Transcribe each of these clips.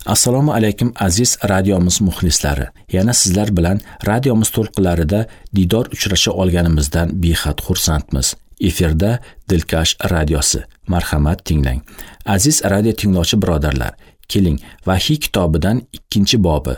Assalomu alaykum aziz radiomiz muxlislari. Yana sizlar bilan radiomiz to'lqinlarida diydor uchrasha olganimizdan behad xursandmiz. Efirda Dilkash radiosi. Marhamat tinglang. Aziz radio tinglovchi birodarlar, keling Vahiy kitobidan 2-bobi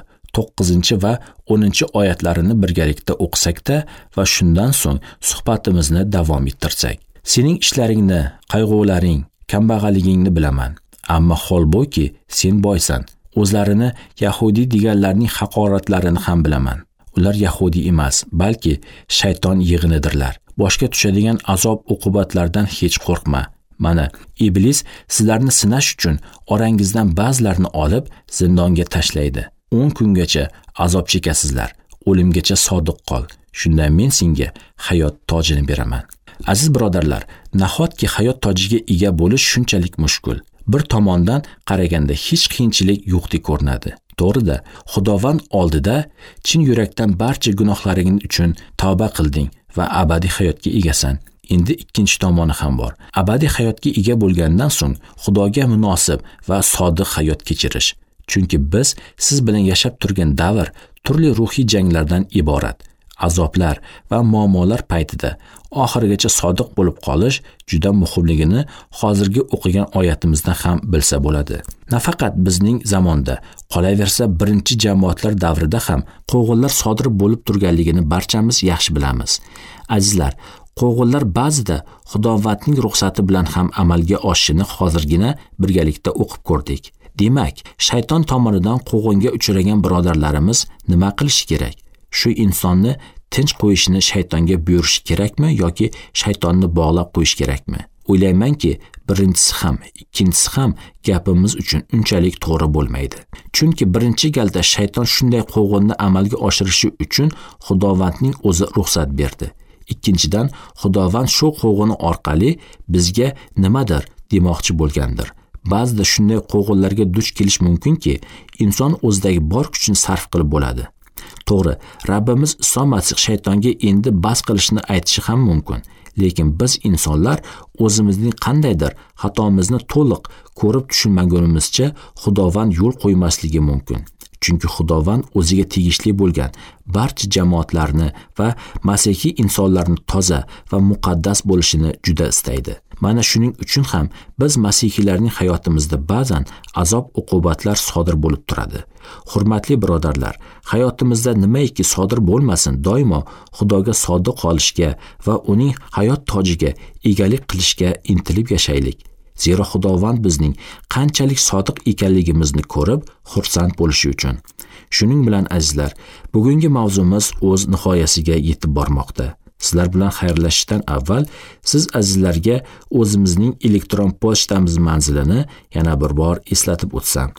9 va 10 oyatlarini birgalikda o'qisak-da va shundan so'ng suhbatimizni davom ettirsak. Sening ishlaringni, qayg'ularing, kambag'alligingni bilaman. Ammo holbuki sen boysan. O'zlarini Yahudi deganlarning haqoratlarini ham bilaman. Ular Yahudi emas, balki shayton yig'inidirlar. Boshga tushadigan azob uqubatlardan hech qo'rqma. Mana, iblis sizlarni sinash uchun orangizdan ba'zilarini olib zindonga tashlaydi. 10 kungacha azob chekasizlar. O'limgacha sodiq qol. Shunda men senga hayot tojini beraman. Aziz birodarlar, nahotki hayot tojiga ega bo'lish shunchalik mushkul. Bir tomondan qaraganda hech qiyinchilik yo'qdek ko'rinadi. To'g'rida, Xudovand oldida chin yurakdan barcha gunohlaring uchun tavba qilding va abadiy hayotga egasan. Endi ikkinchi tomoni ham bor. Abadiy hayotga ega bo'lgandan so'ng Xudoga munosib va sodiq hayot kechirish. Chunki biz siz bilan yashab turgan davr turli ruhiy janglardan iborat. Azoblar va muammolar paytida oxirigacha sodiq bo'lib qolish juda muhimligini hozirgi o'qigan oyatimizda ham bilsa bo'ladi. Nafaqat bizning zamonda, qolaversa birinchi jamoatlar davrida ham qo'g'inlar sodir bo'lib turganligini barchamiz yaxshi bilamiz. Azizlar, qo'g'inlar ba'zida Xudovandning ruxsati bilan ham amalga oshishini hozirgina birgalikda o'qib ko'rdik. Demak, shayton tomonidan qo'g'inga uchragan birodarlarimiz nima qilish kerak? Shu insonni tinch qo'yishni shaytonga buyurish kerakmi yoki shaytonni bog'lab qo'yish kerakmi? O'ylaymanki, birinchisi ham, ikkinchisi ham gapimiz uchun unchalik to'g'ri bo'lmaydi. Chunki birinchi galda shayton shunday qo'g'inni amalga oshirishi uchun Xudovandning o'zi ruxsat berdi. Ikkinchidan, Xudovand shu qo'g'ini orqali bizga nimadir demoqchi bo'lgandir. Ba'zida shunday qo'g'inlarga duch kelish mumkinki, inson o'zidagi bor kuchini sarf qilib bo'ladi. To'g'ri, Rabbimiz Iso Masih shaytonga endi bas qilishni aytishi ham mumkin. Lekin biz insonlar o'zimizning qandaydir xatomizni to'liq ko'rib tushunmagunimizcha Xudovand yo'l qo'ymasligi mumkin. Chunki Xudovand o'ziga tegishli bo'lgan barcha jamoatlarni va masihiy insonlarni toza va muqaddas bo'lishini juda istaydi. Mana shuning uchun ham biz masihiylarning hayotimizda ba'zan azob uqubatlar sodir bo'lib turadi. Hurmatli birodarlar, hayotimizda nimaiki sodir bo'lmasin, doimo Xudoga sodiq qolishga va uning hayot tojiga egalik qilishga intilib yashaylik. Zero Xudovand bizning qanchalik sodiq ekanligimizni ko'rib xursand bo'lishi uchun. Shuning bilan azizlar, bugungi mavzumiz o'z nihoyasiga yetib bormoqda. Sizlar bilan xayrlashishdan avval siz azizlarga o'zimizning elektron pochtamiz manzilini yana bir bor eslatib o'tsam.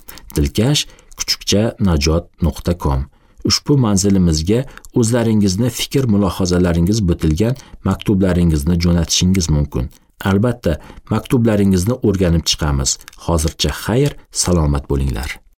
dilkash_najot.com. Ushbu manzilimizga o'zlaringizni fikr-mulohazalaringiz bitilgan maktublaringizni jo'natishingiz mumkin. Albatta, maktublaringizni o'rganib chiqamiz. Hozircha xayr, salomat bo'linglar.